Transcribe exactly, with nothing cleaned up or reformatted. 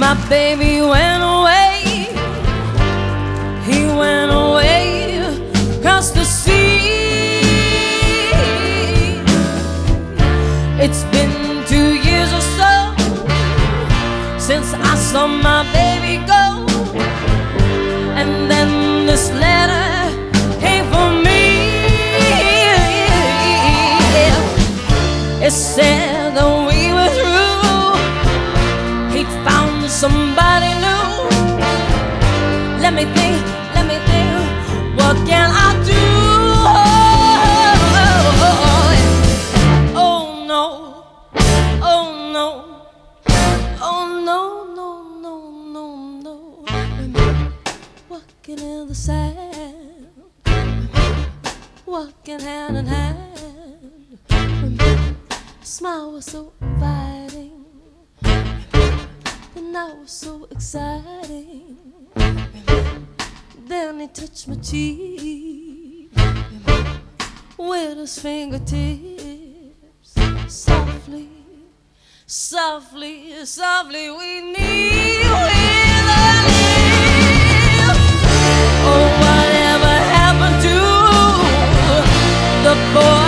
my baby went away. He went away across the sea. It's been two years or so since I saw my baby go, and then this letter came for me. It said that we were through, he'd found somebody new. Let me think, let me think, what can I do? Oh no, oh no, oh no, no, no, no, no. Walking in the sand, walking hand in hand. Smile was so inviting, the night was so exciting. Then he touched my cheek with his fingertips. Softly, softly, softly we knew in the lips. Oh, whatever happened to the boy